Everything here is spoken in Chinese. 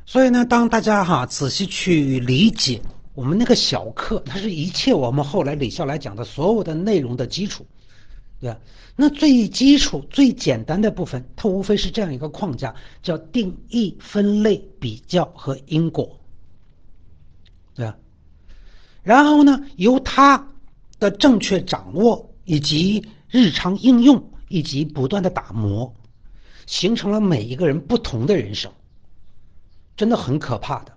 所以呢，当大家仔细去理解我们那个小课，它是一切我们后来李笑来讲的所有的内容的基础，对吧？那最基础、最简单的部分，它无非是这样一个框架，叫定义、分类、比较和因果，对吧？然后呢，由它的正确掌握以及日常应用以及不断的打磨，形成了每一个人不同的人生，真的很可怕的。